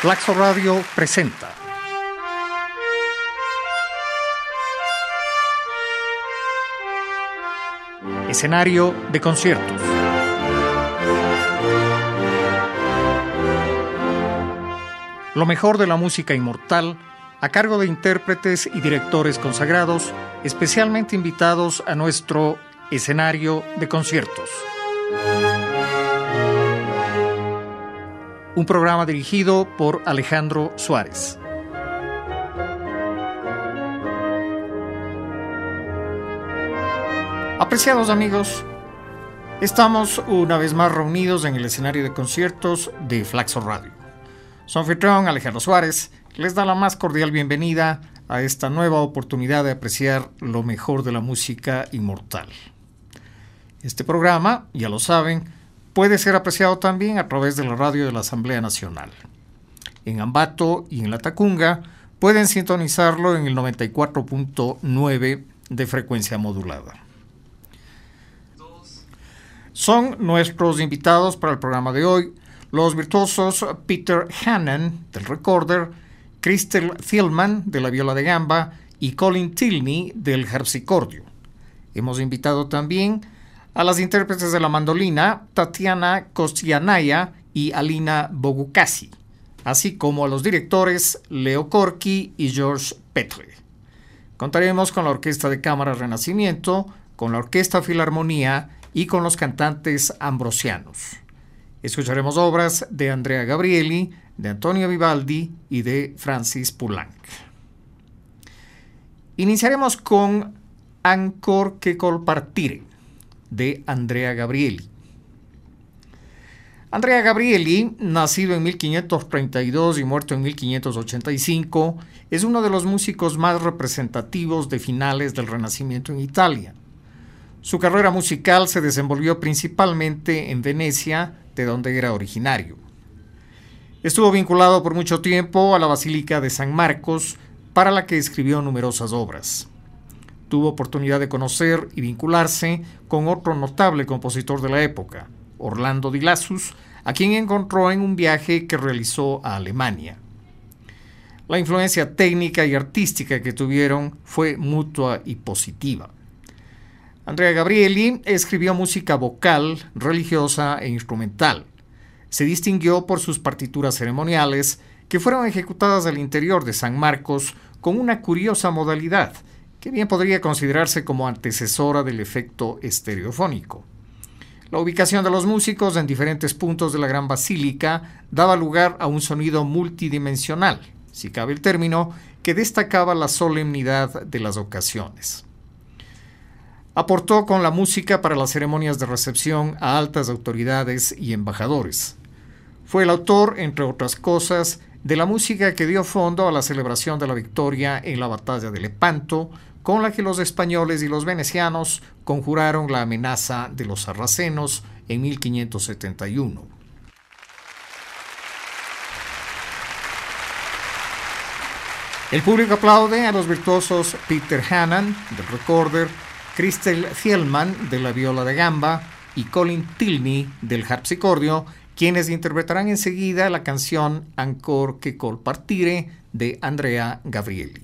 Flaxo Radio presenta Escenario de conciertos. Lo mejor de la música inmortal a cargo de intérpretes y directores consagrados, especialmente invitados a nuestro escenario de conciertos. Un programa dirigido por Alejandro Suárez. Apreciados amigos, estamos una vez más reunidos en el escenario de conciertos de Flaxo Radio. Su anfitrión, Alejandro Suárez, les da la más cordial bienvenida a esta nueva oportunidad de apreciar lo mejor de la música inmortal. Este programa, ya lo saben, puede ser apreciado también a través de la radio de la Asamblea Nacional. En Ambato y en La Tacunga pueden sintonizarlo en el 94.9 de frecuencia modulada. Son nuestros invitados para el programa de hoy los virtuosos Peter Hannan del recorder, Crystal Thielman de la viola de gamba y Colin Tilney del harpsicordio. Hemos invitado también a las intérpretes de la mandolina, Tatiana Kostianaya y Alina Bogukasi, así como a los directores Leo Corky y George Petre. Contaremos con la Orquesta de Cámara Renacimiento, con la Orquesta Filarmonía y con los cantantes ambrosianos. Escucharemos obras de Andrea Gabrieli, de Antonio Vivaldi y de Francis Poulenc. Iniciaremos con Ancor che col partire, de Andrea Gabrieli. Andrea Gabrieli, nacido en 1532 y muerto en 1585, es uno de los músicos más representativos de finales del Renacimiento en Italia. Su carrera musical se desenvolvió principalmente en Venecia, de donde era originario. Estuvo vinculado por mucho tiempo a la Basílica de San Marcos, para la que escribió numerosas obras. Tuvo oportunidad de conocer y vincularse con otro notable compositor de la época, Orlando di Lassus, a quien encontró en un viaje que realizó a Alemania. La influencia técnica y artística que tuvieron fue mutua y positiva. Andrea Gabrieli escribió música vocal, religiosa e instrumental. Se distinguió por sus partituras ceremoniales, que fueron ejecutadas al interior de San Marcos con una curiosa modalidad, que bien podría considerarse como antecesora del efecto estereofónico. La ubicación de los músicos en diferentes puntos de la gran basílica daba lugar a un sonido multidimensional, si cabe el término, que destacaba la solemnidad de las ocasiones. Aportó con la música para las ceremonias de recepción a altas autoridades y embajadores. Fue el autor, entre otras cosas, de la música que dio fondo a la celebración de la victoria en la batalla de Lepanto, con la que los españoles y los venecianos conjuraron la amenaza de los sarracenos en 1571. El público aplaude a los virtuosos Peter Hannan del recorder, Crystal Thielman de la viola de gamba y Colin Tilney del harpsicordio, quienes interpretarán enseguida la canción Ancor che col partire de Andrea Gabrieli.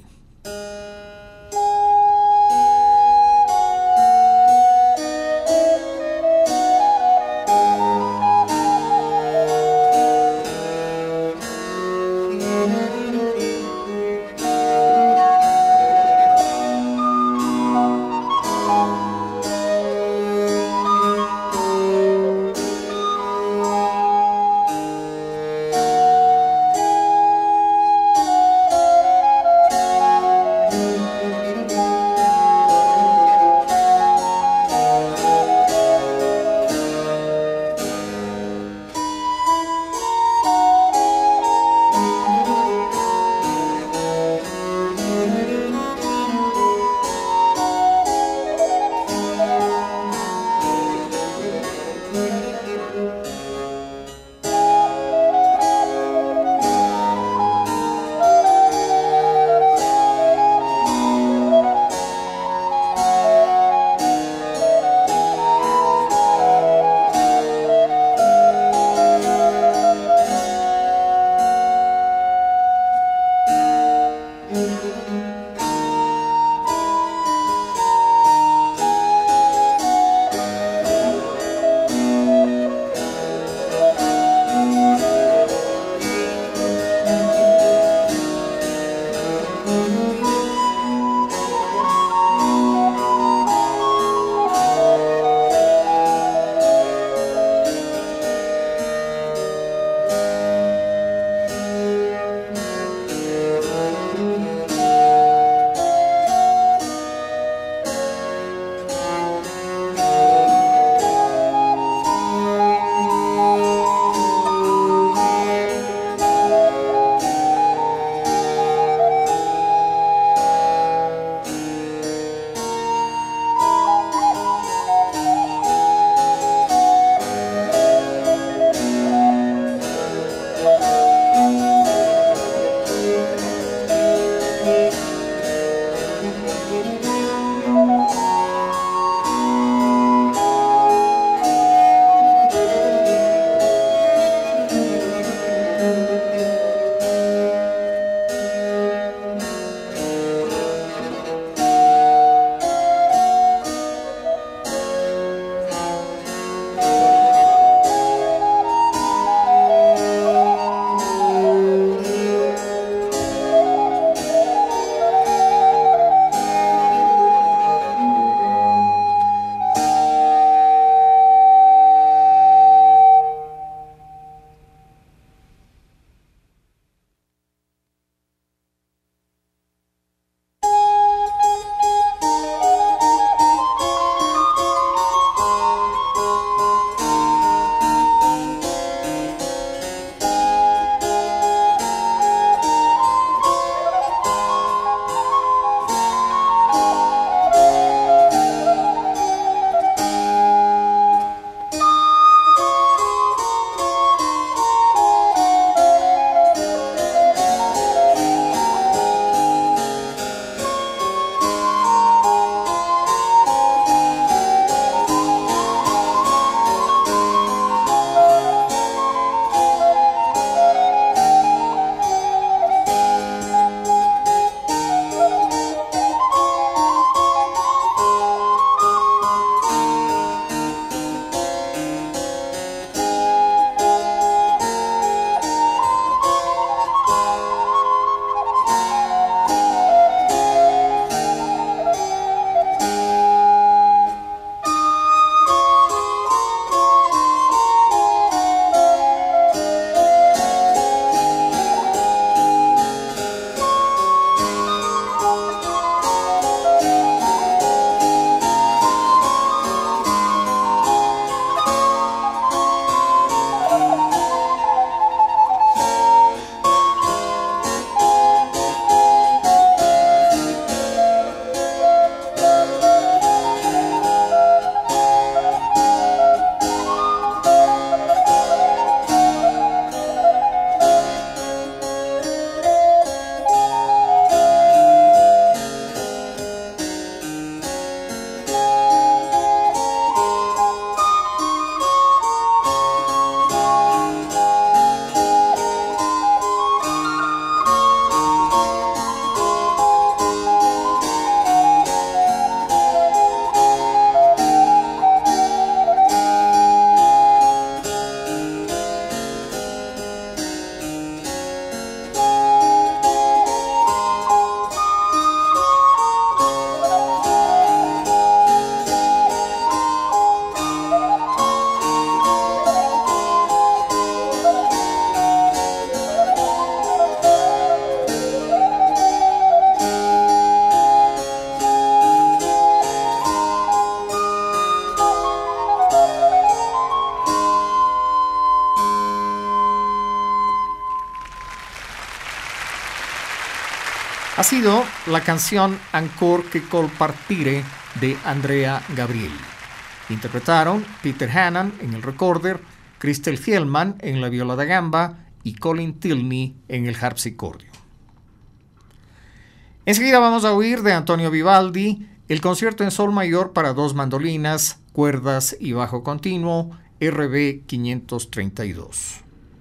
ha sido la canción Ancor che col partire de Andrea Gabrieli. Interpretaron Peter Hannan en el recorder, Christel Fjellman en la viola da gamba y Colin Tilney en el harpsicordio. Enseguida vamos a oír de Antonio Vivaldi el concierto en sol mayor para dos mandolinas, cuerdas y bajo continuo, RB 532.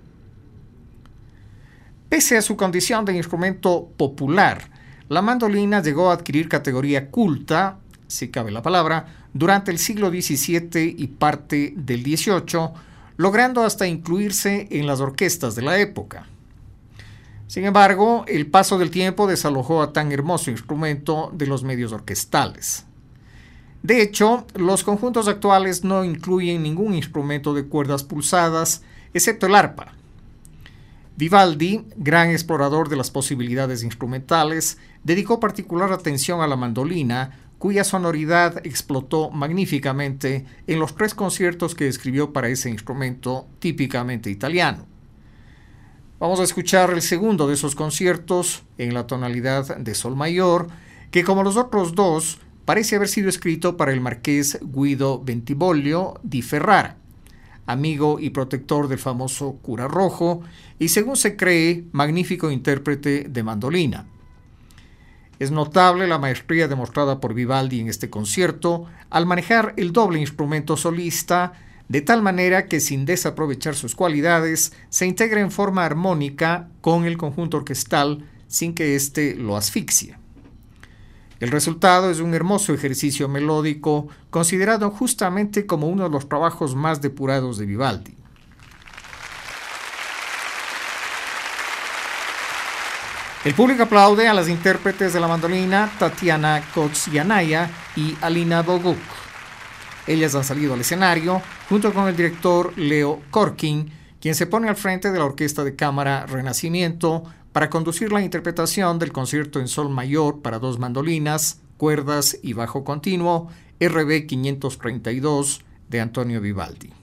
Pese a su condición de instrumento popular, la mandolina llegó a adquirir categoría culta, si cabe la palabra, durante el siglo XVII y parte del XVIII, logrando hasta incluirse en las orquestas de la época. Sin embargo, el paso del tiempo desalojó a tan hermoso instrumento de los medios orquestales. De hecho, los conjuntos actuales no incluyen ningún instrumento de cuerdas pulsadas, excepto el arpa. Vivaldi, gran explorador de las posibilidades instrumentales, dedicó particular atención a la mandolina, cuya sonoridad explotó magníficamente en los 3 conciertos que escribió para ese instrumento típicamente italiano. Vamos a escuchar el segundo de esos conciertos en la tonalidad de sol mayor, que como los otros 2 parece haber sido escrito para el marqués Guido Bentivoglio di Ferrara, amigo y protector del famoso cura rojo y, según se cree, magnífico intérprete de mandolina. Es notable la maestría demostrada por Vivaldi en este concierto al manejar el doble instrumento solista, de tal manera que sin desaprovechar sus cualidades se integra en forma armónica con el conjunto orquestal sin que éste lo asfixie. El resultado es un hermoso ejercicio melódico considerado justamente como uno de los trabajos más depurados de Vivaldi. El público aplaude a las intérpretes de la mandolina Tatiana Kotsianaya y Alina Boguk. Ellas han salido al escenario junto con el director Leo Korkin, quien se pone al frente de la Orquesta de Cámara Renacimiento para conducir la interpretación del concierto en sol mayor para dos mandolinas, cuerdas y bajo continuo, RB 532 de Antonio Vivaldi.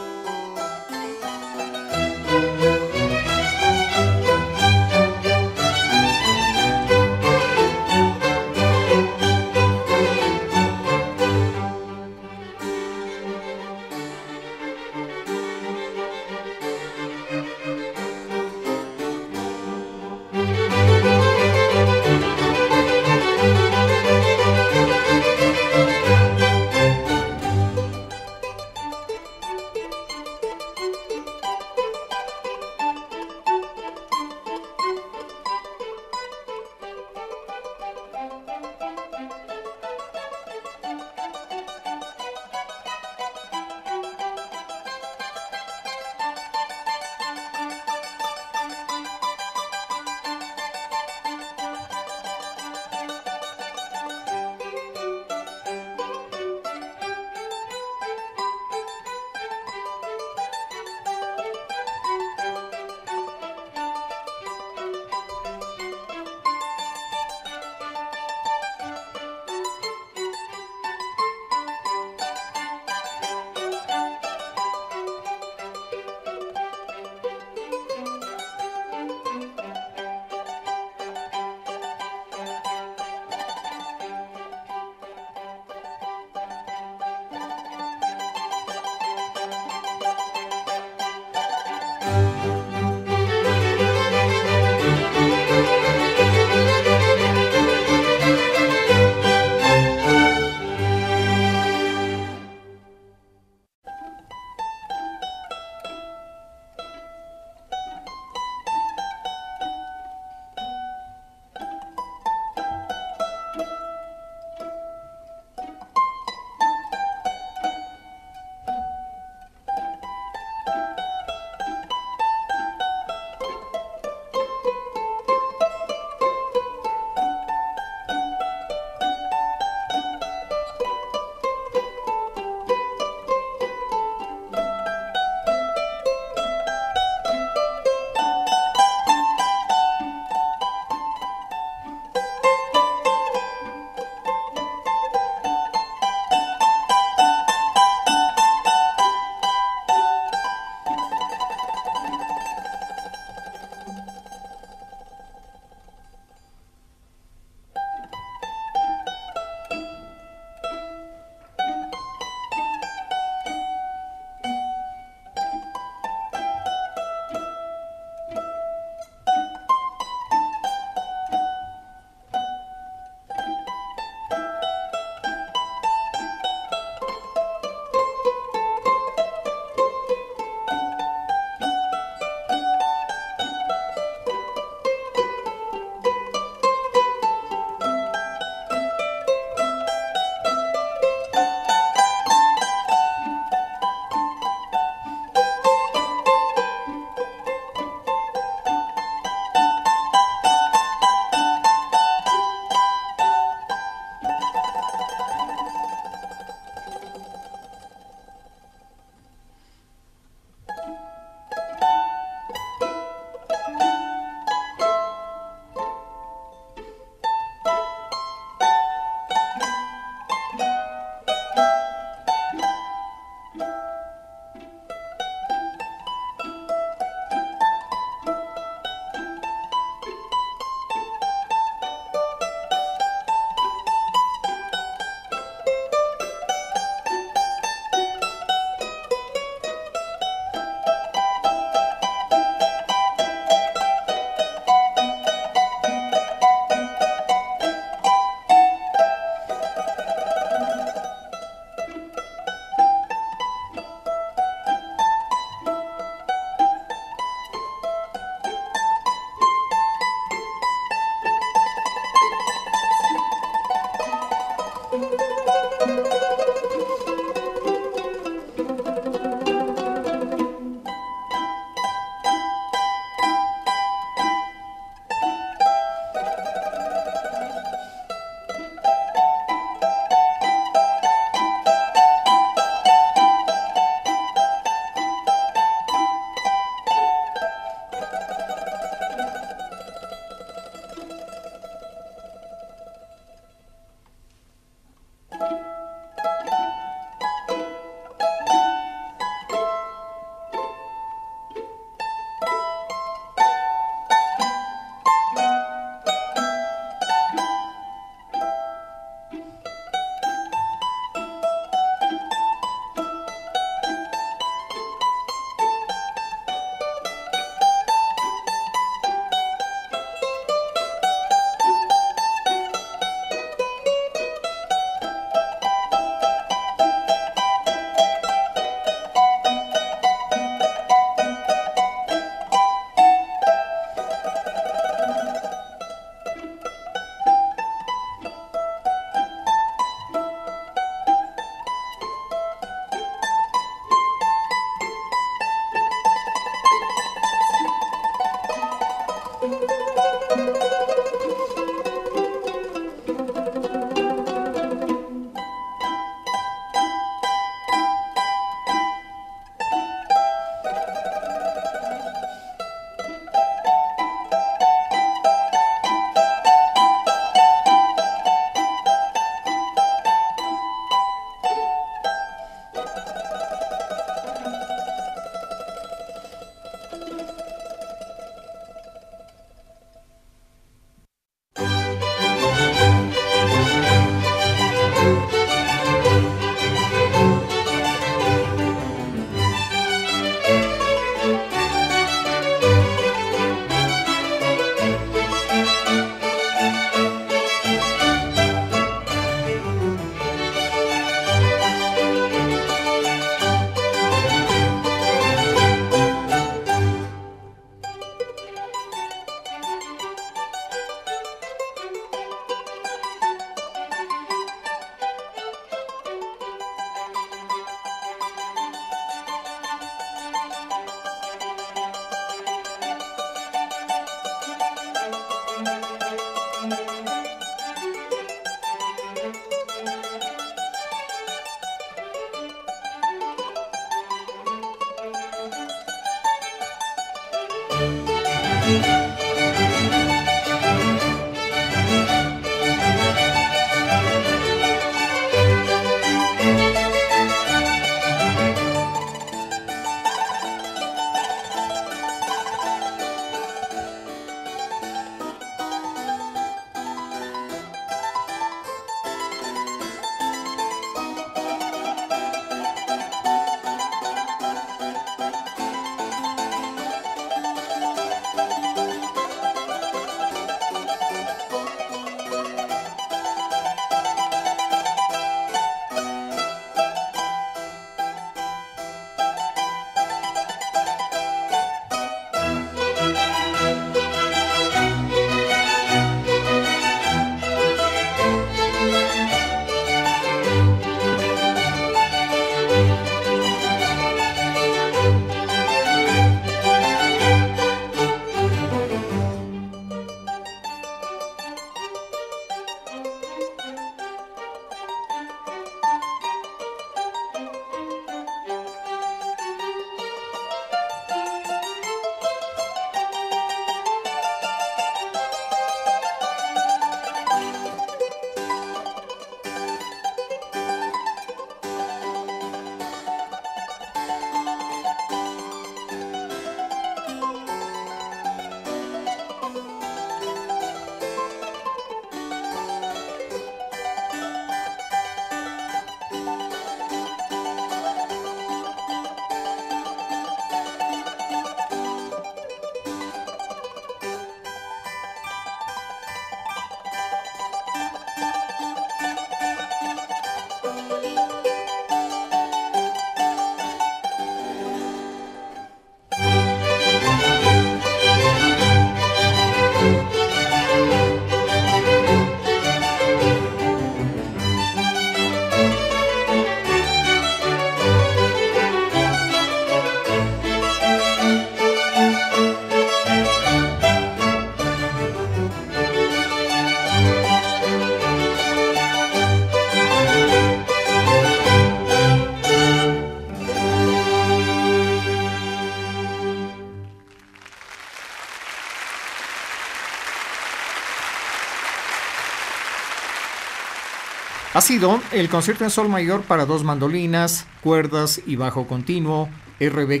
Ha sido el concierto en sol mayor para dos mandolinas, cuerdas y bajo continuo RB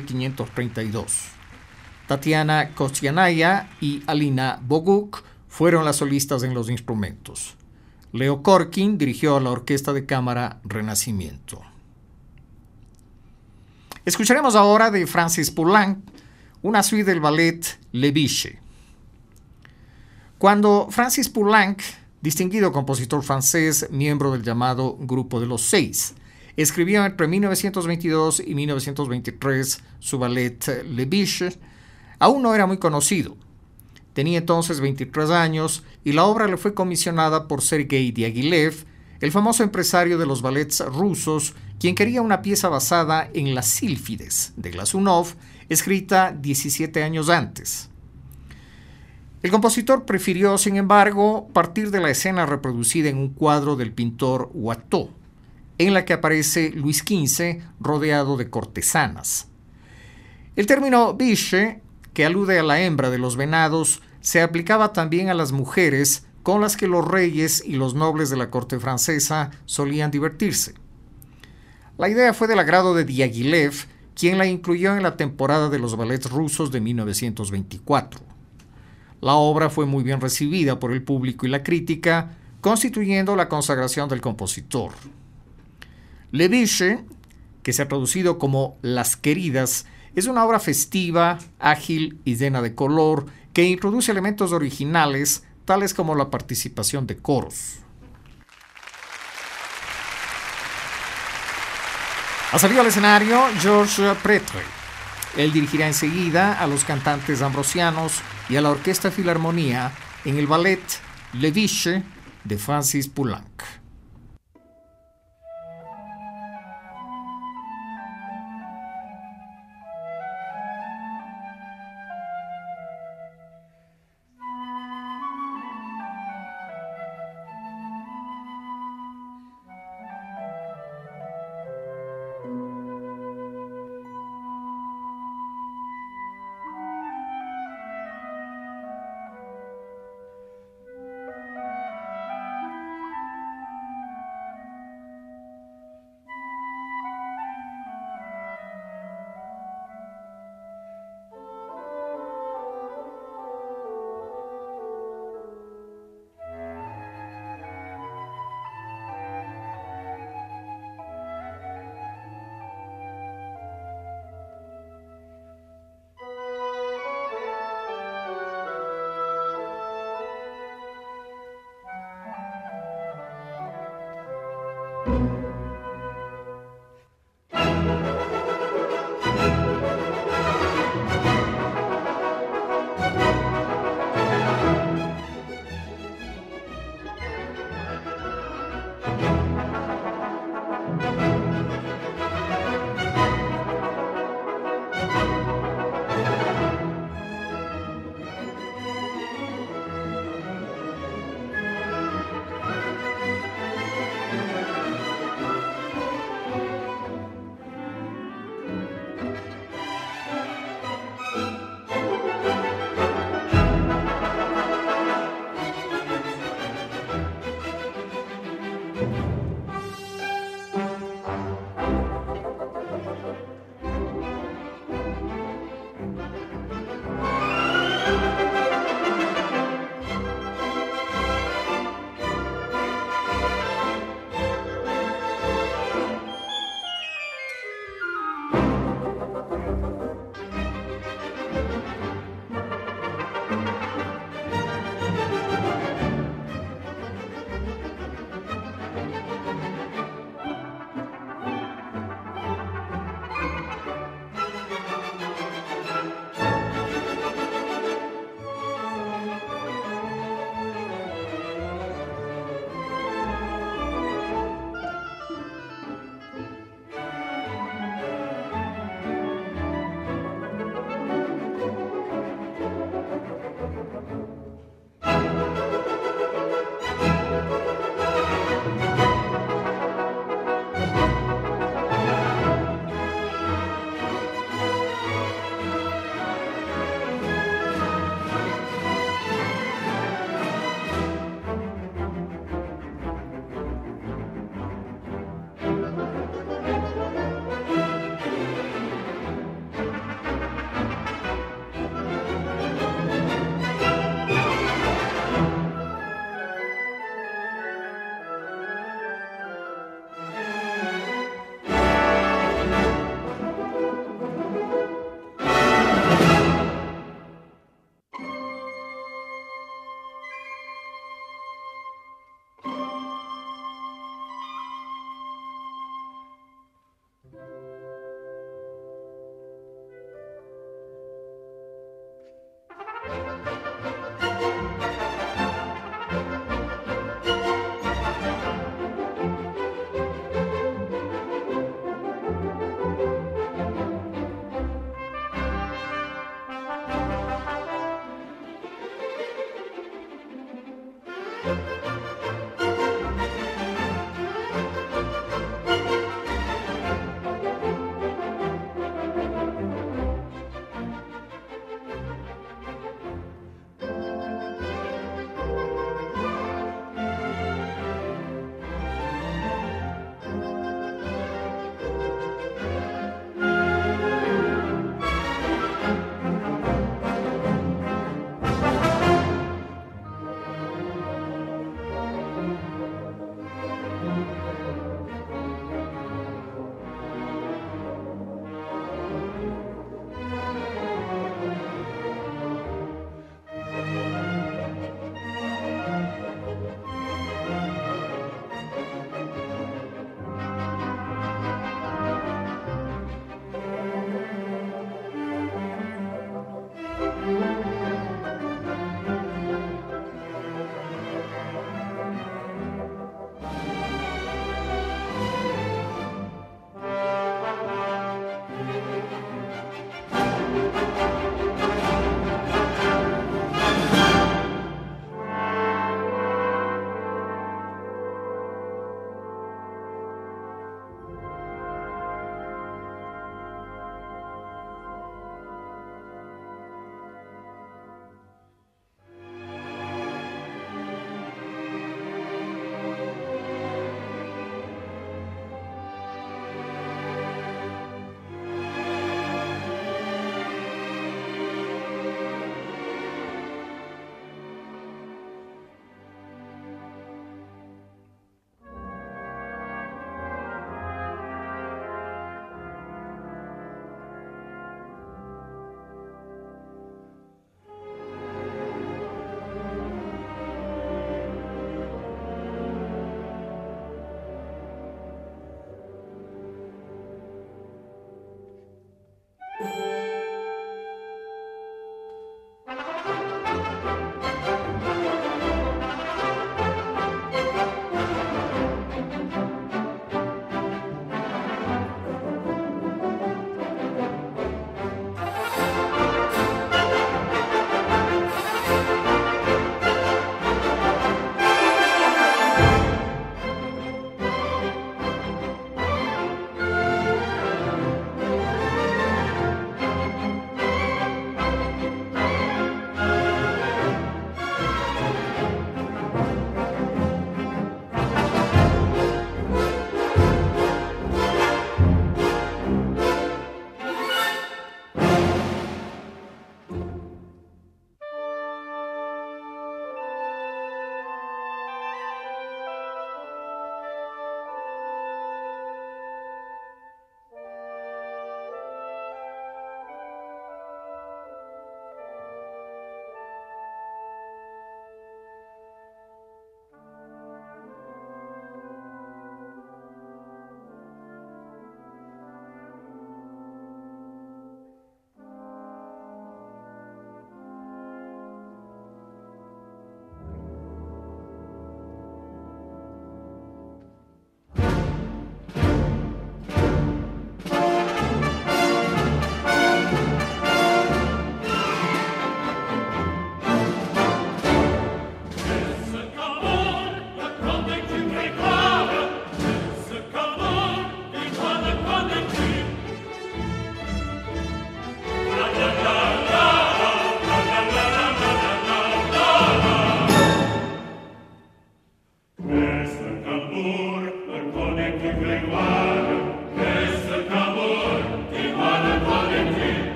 532. Tatiana Kostianaya y Alina Boguk fueron las solistas en los instrumentos. Leo Korkin dirigió a la Orquesta de Cámara Renacimiento. Escucharemos ahora de Francis Poulenc una suite del ballet Le Biche. Cuando Francis Poulenc, distinguido compositor francés, miembro del llamado Grupo de los Seis, escribió entre 1922 y 1923 su ballet Le Biche, aún no era muy conocido. Tenía entonces 23 años y la obra le fue comisionada por Sergei Diaghilev, el famoso empresario de los ballets rusos, quien quería una pieza basada en Las Sílfides de Glazunov, escrita 17 años antes. El compositor prefirió, sin embargo, partir de la escena reproducida en un cuadro del pintor Watteau, en la que aparece Luis XV rodeado de cortesanas. El término biche, que alude a la hembra de los venados, se aplicaba también a las mujeres con las que los reyes y los nobles de la corte francesa solían divertirse. La idea fue del agrado de Diaghilev, quien la incluyó en la temporada de los ballets rusos de 1924. La obra fue muy bien recibida por el público y la crítica, constituyendo la consagración del compositor. Le Biche, que se ha traducido como Las Queridas, es una obra festiva, ágil y llena de color, que introduce elementos originales, tales como la participación de coros. Ha salido al escenario Georges Pretre. Él dirigirá enseguida a los cantantes ambrosianos y a la Orquesta Filarmonía en el ballet Le Biche de Francis Poulenc.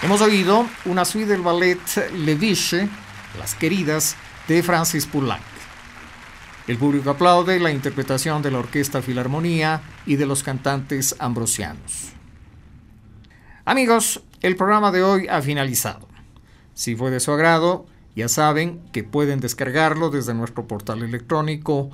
Hemos oído una suite del ballet Les Biches, Las Queridas, de Francis Poulenc. El público aplaude la interpretación de la Orquesta Filarmonía y de los cantantes ambrosianos. Amigos, el programa de hoy ha finalizado. Si fue de su agrado, ya saben que pueden descargarlo desde nuestro portal electrónico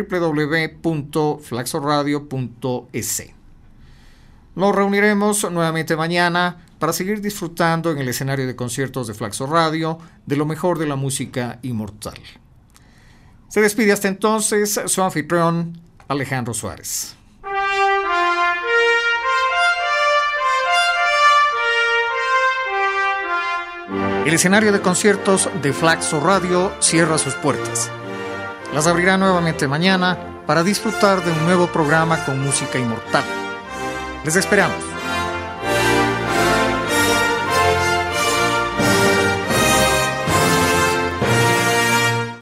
www.flaxoradio.es. Nos reuniremos nuevamente mañana para seguir disfrutando en el escenario de conciertos de Flaxo Radio de lo mejor de la música inmortal. Se despide hasta entonces su anfitrión, Alejandro Suárez. El escenario de conciertos de Flaxo Radio cierra sus puertas. Las abrirá nuevamente mañana para disfrutar de un nuevo programa con música inmortal. Les esperamos.